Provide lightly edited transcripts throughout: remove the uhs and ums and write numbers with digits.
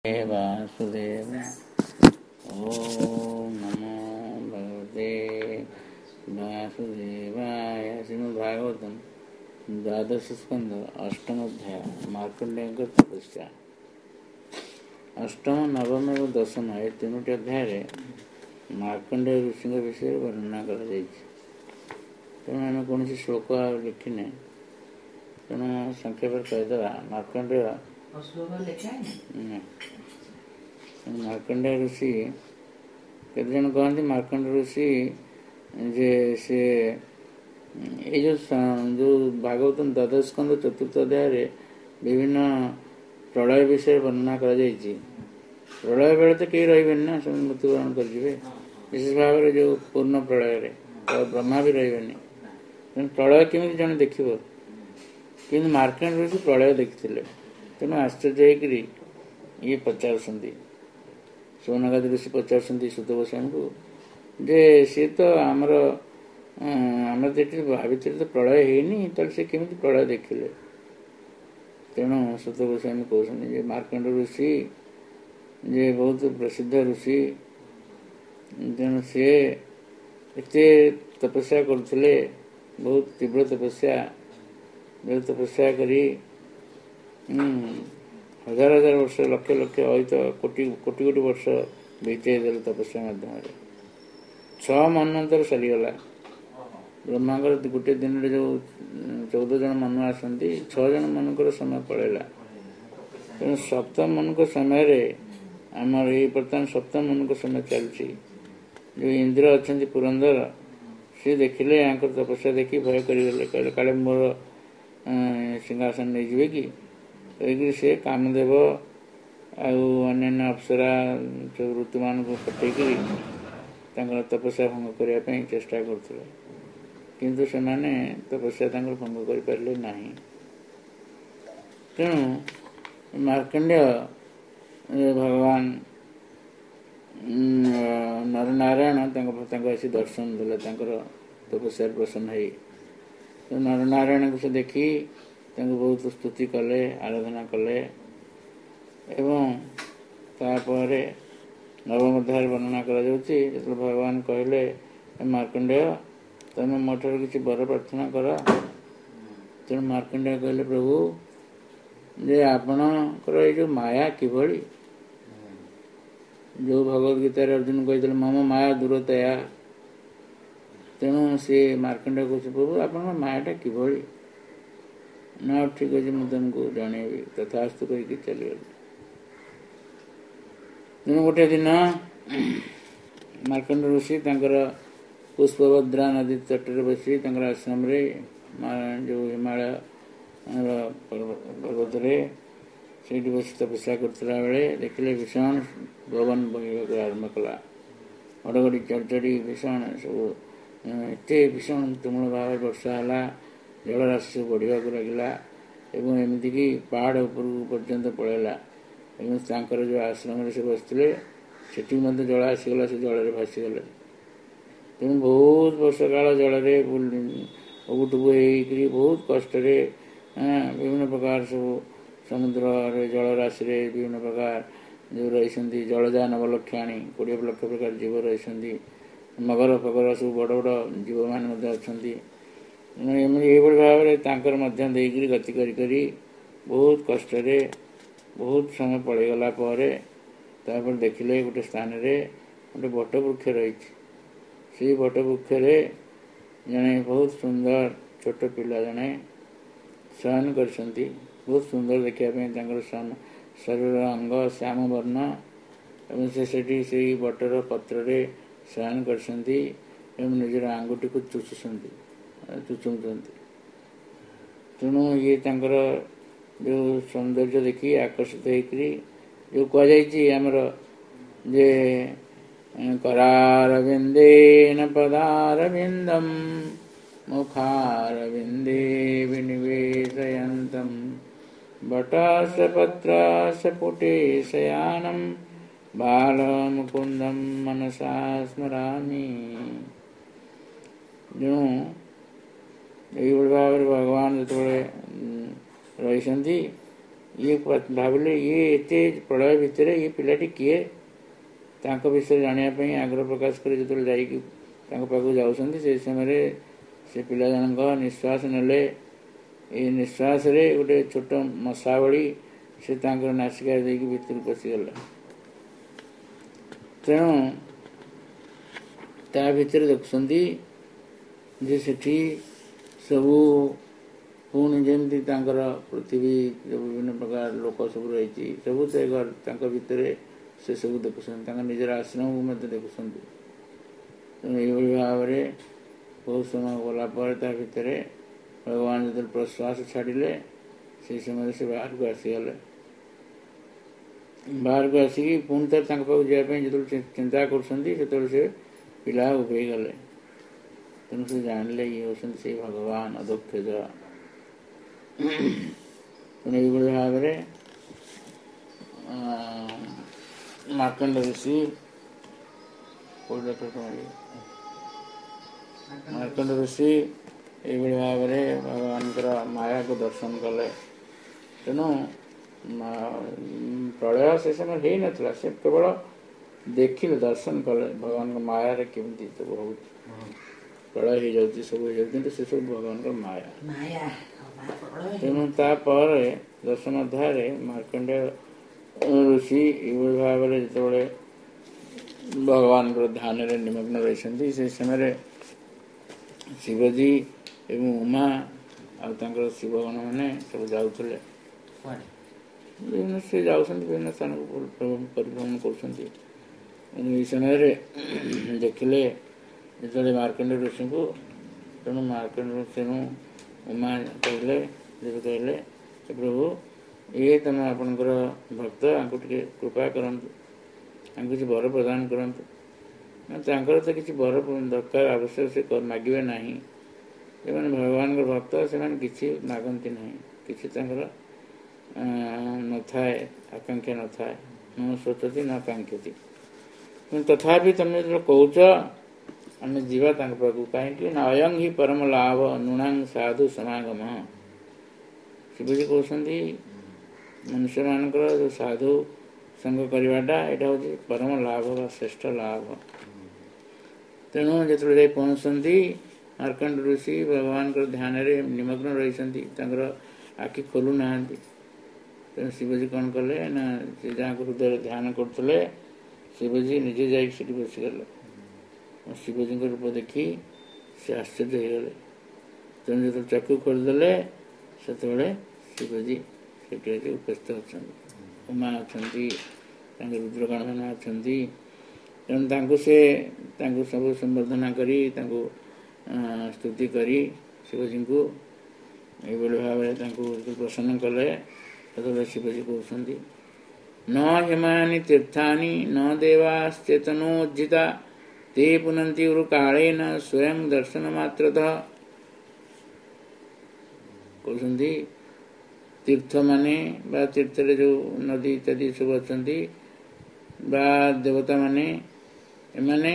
वासुदेव ओम नमो भगवते वासुदेवाय। श्रीमद्भागवतम द्वादश स्कंद अष्टम अध्याय मार्कंडेय तपस्या। अष्टम नवम एवं दशम ए तीनोटी अध्याय मार्कंडेय ऋषि विषय वर्णना कर। तेणु आम कौन श्लोक लिखिने तेणु संक्षेप कहीदेवा। मार्कंडेय मार्कंडेय ऋषि केते जन कहते मार्कंडेय ऋषि जे से ये जो भागवतम द्वादश स्कंद चतुर्थ अध्याय विभिन्न प्रलय विषय वर्णना कर। प्रलय बेले तो कई रही ना, सब मृत्युवरण कर विशेष भाव में जो पूर्ण प्रलय ब्रह्मा भी रही। प्रलय केमी जन देख कि मार्कंडेय ऋषि प्रलय देखते। तेणु आश्चर्य होकर ये पचार सोनगाद ऋषि पचार सुत गोस्वामी को जे सी तो आमर भावी तो प्रलय है तो सी केमी प्रलय देखिले। तेणु सुत गोस्वामी कहते मार्कंडेय ऋषि जे बहुत प्रसिद्ध ऋषि, तेणु सी एते तपस्या करते, बहुत तीव्र तपस्या, जो तपस्या करी हजार हजार वर्ष लक्ष लक्ष अहित कोटि कोटि कोटि वर्ष बीते देले तपस्या माध्यम। 6 मनवंतर सरीगला। ब्रह्मांकर गोटे दिन में जो 14 जन मनु आसती 6 जन मनकर समय पड़ेगा। तेणु सप्तम मन को समय आमर ये बर्तमान सप्तम मन को समय चलती। जो इंद्र अच्छा पुरंदर सी देखिले यहाँ तपस्या देखी भय करगले, कहले काले मोर सिंहासन नहीं जीवे कि कहीकि से कामदेव अन्य अप्सरा सब ऋतुमान को पठेक तपस्या भंग करने चेष्टा करते, किंतु से तपस्या भंग कर पारे ना। तेणु मार्कंडेय भगवान नर नारायण आसी दर्शन देले तपस्या प्रसन्न हो। नर नारायण को से देखी बहुत स्तुति कले, आराधना कले। एवं तापर नवम अध्याय वर्णना कर भगवान कहले मार्कंडेय तुम मो किसी वर प्रार्थना कर। तेणु मार्कंडेय कहले प्रभु जे आपणकर ये जो माया किभली, जो भगवद गीतार अर्जुन कहते मम माया दूरतया। तेणु सी मार्कंडेय कह प्रभु आप मायाटा किभली ना, ठीक अच्छे मुझे तुमको जनइबी तथास्तु कहीकि चलीगली। तेणु गोटे दिन मार्कंडेय ऋषि पुष्पभद्रा नदी तटे बसी आश्रम जो हिमालय पर्वत से बस तपस्या करता बेले देखिले भीषण पवन बहक आरंभ कला। घड़घड़ी चढ़चड़ी भीषण सब एत भीषण तुमुल भाव वर्षा है, जलराशि सब बढ़िया लगिला एवं एमतीक पहाड़ उपर पर्यंत पलैला। जो आश्रम से बसते से जल आसीगला, से जल भासीगले। तेणु बहुत वर्ष काल जल उबुटुबु हो बहुत कष्ट विभिन्न प्रकार सब समुद्र जलराशि विभिन्न प्रकार जो रही जलजा नवलक्षाणी 20 लक्ष प्रकार जीव रही, मगर फगर सब बड़ बड़ जीव मान अच्छा। ये भाव में देकर गति करी बहुत कष्ट बहुत समय पड़गला पर देखिले गोटे स्थान गोटे बटवृक्ष रही। से बटवृक्ष जड़े बहुत सुंदर छोट पिला जड़े शयन कर बहुत सुंदर देखापी शरीर अंग श्याम वर्ण एवं से बटर पत्र शयन कर निजर आंगुटी को चुचुंचती। तेणु ये जो सौंदर्य देखी आकर्षित होकर जो कहुमर जे करारविंदेन पदारविंदम मुखारविंदे विनिवेशयन्तम बटास पत्रास पुटे शयानम बालमुकुंदम मनसा स्मरामि। जो ये भाव भगवान जो रही ये भाविले ये एते प्रलय भितर ये पिलाटी किए तांको विषय जानापी आग्रह प्रकाश कर जो पाक जाऊँच से समय से पिला जनक निश्वास नेले ये निश्वास रे गोटे छोट मशावली से नासिका देकी भितर पशिगला तेणु ता भितर देखुंट जे सेठी सबू पुणी जमी पृथ्वी जो विभिन्न प्रकार लोक सब रही सबू से घर भितर से सब देखुंट निजर आश्रम को देखुंट तेणु ये भाव में बहुत समय गलापर भितर भगवान जो प्रश्वास छाड़े से समय से बाहर को आसीगले बाहर को आसिकी पुणी थे जावाई जो चिंता कर पिला उभे गले तेणु से जानले ये होती से भगवान अदोक्षज तेणु ये भाव में मार्कंड ऋषि मार्कंड ऋषि ये भाव में भगवान माया को दर्शन कले तेणु प्रलय से समय हो नाला से केवल देखिले दर्शन कले भगवान माया रे केमती सब हो प्रलय हो जाती सब हो जाती से सब भगवान माया तेणु तापर दर्शन अध्याय मार्कंड ऋषि ये भाव में जो भगवान ध्यान निमग्न रही से समय शिवजी एवं उमा आर शिवगण मैंने सब जाऊे विभिन्न से विभिन्न स्थान को परिभ्रमण कर समय देखिले जो मार्कंड ऋषि को तेणु मार्कंड ऋषि उमा कहले देवी कहले प्रभु ये तुम आपणकर भक्त आपको कृपा करतु किसी वर प्रदान करतु तो किसी वर दरकार आवश्यक से मागे ना जो भगवान भक्त से किसी मागती ना किसी न थाए आकांक्षा न थाए न सोचती न कांक्षती तथापि तुम जो कौच आम जीवा पाक कहीं अयं ही परम लाभ नृणांग साधु समागम शिवजी कहते मनुष्य मान जो साधु संग करवाटा यहाँ हूँ परम लाभ व श्रेष्ठ लाभ तेणु जो पहुँचती मार्कंड ऋषि भगवान ध्यान में निमग्न रही आखि खोलु ना तेणु शिवजी कौन कले ना से जहाँ को हृदय ध्यान करते शिवजी निजे जा बसीगले शिवजी रूप देखी से आश्चर्य हो गले तेणु जो चक्षु खोलदे से शिवजी से उपस्थित अच्छा उमा अच्छा रुद्रगण मैंने अच्छा तेणु से सब संवर्धना करी स्तुति करी शिवजी को ये भाव में प्रसन्न कले तो शिवजी कहते न यमानि तीर्थानि न देवाश्चेतनोज्झिता ते पुनन्ति उरुकालेन स्वयं दर्शन मात्रतः कहते तीर्थ माने बा तीर्थ जो नदी इत्यादि सब अच्छा बा देवता माने एमाने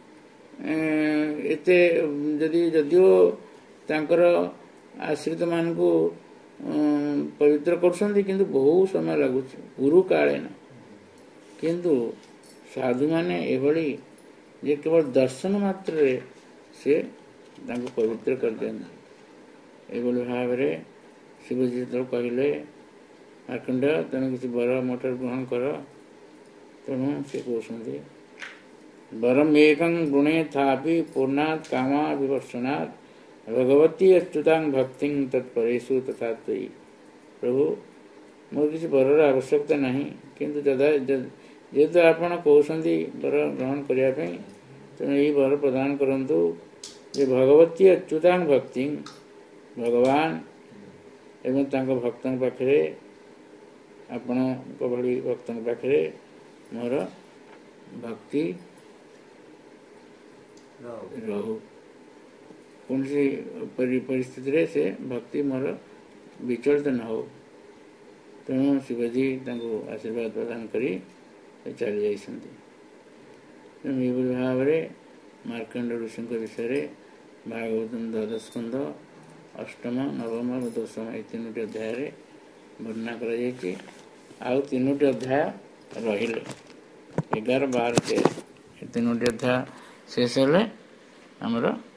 एते जदियो तांकर आश्रित मान को पवित्र कर किंतु बहुत समय लगुच गुरु काले न किंतु साधु माने एभली जे केवल दर्शन मात्र से पवित्र कर दिया एभली भाव में शिवजी जो कहले मार्कंड तेणु किसी वर मोटर ग्रहण कर तेणु से कहते वरम एकं गुणे थापि पूर्णात् कामा विवर्षणात् भगवती अच्युतांग भक्ति तत्परेशु तथा त्वयि प्रभु मोर किसी वरर आवश्यकता नहीं किंतु जेहेतु आपण कहते वर ग्रहण करने तेणु यही वर प्रदान करंतु जे भगवती अच्युतांग भक्ति भगवान एवं तांको भक्तन पाखरे आपण भली भक्तन पाखरे मोर भक्ति रहु कौन सी परिस्थिति से भक्ति मोर विचलित न हो तेणु शिवजी आशीर्वाद प्रदान करी चली जाइछन्ति तेणु ये भाव में मार्कंड ऋषि विषय भागवतम द्वादश स्कंध अष्टम नवम और दशम ये तीनोटी अध्याय ବର୍ଣ୍ଣନା କରାଯାଇଛି। ଆଉ 3ଟି ଅଧ୍ୟାୟ ରହିଲେ 11, 12, 13 ଏ 3ଟି ଅଧ୍ୟାୟ ଶେଷ ହେଲେ ଆମର